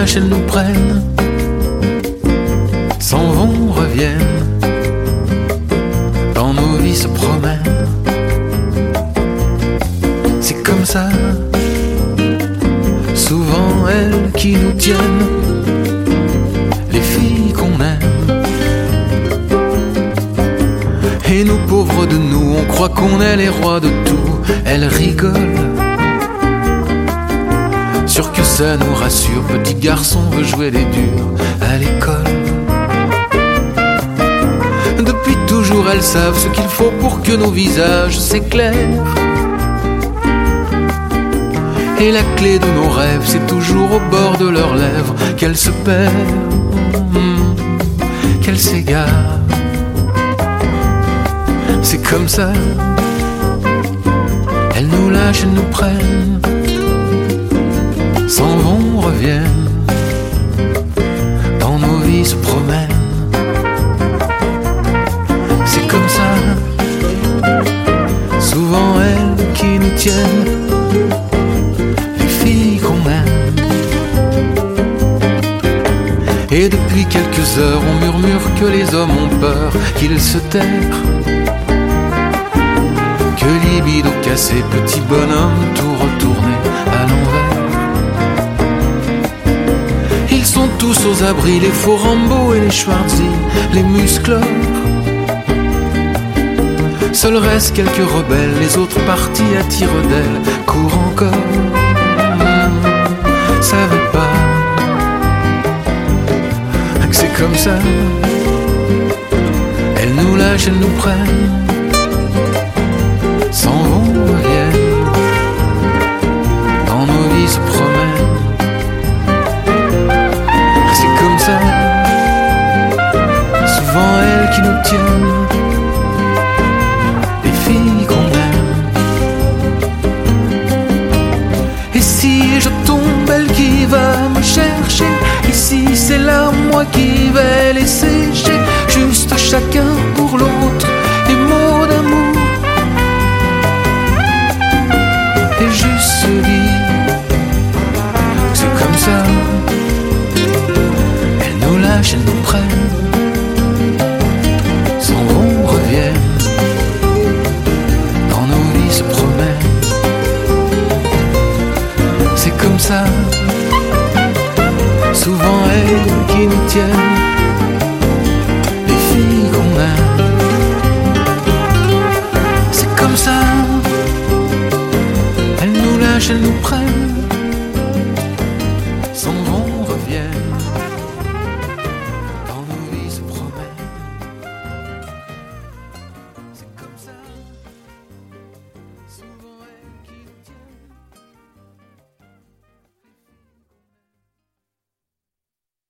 lâchent, elles nous prennent, s'en vont, reviennent, dans nos vies se promènent. C'est comme ça, souvent elles qui nous tiennent, les filles qu'on aime. Et nous pauvres de nous, on croit qu'on est les rois de tout. Elles rigolent, sûr que ça nous rassure. Petit garçon veut jouer les durs à l'école. Depuis toujours elles savent ce qu'il faut pour que nos visages s'éclairent. Et la clé de nos rêves, c'est toujours au bord de leurs lèvres qu'elle se perd, qu'elle s'égare. C'est comme ça, elles nous lâchent, elles nous prennent, s'en vont, reviennent, dans nos vies se promènent. C'est comme ça, souvent elles qui nous tiennent, et depuis quelques heures, on murmure que les hommes ont peur qu'ils se terrent, que libido cassé, petit bonhomme tout retourné à l'envers. Ils sont tous aux abris, les faux Rambo et les Schwarzy, les muscleurs. Seuls restent quelques rebelles, les autres partis à tire-d'aile courent encore. Savais pas que c'est comme ça, elles nous lâchent, elles nous prennent, s'en vont, reviennent, dans nos vies se promènent. C'est comme ça, souvent elles qui nous tiennent, les filles qu'on aime. Et si je tombe, elle qui va me chercher. Et si c'est là moi qui vais les sécher, juste chacun pour l'autre, des mots d'amour. Et juste se dire, c'est comme ça, elles nous lâchent, elles nous prennent, s'en vont, reviennent, dans nos vies se promènent. C'est comme ça, souvent elles qui nous tiennent,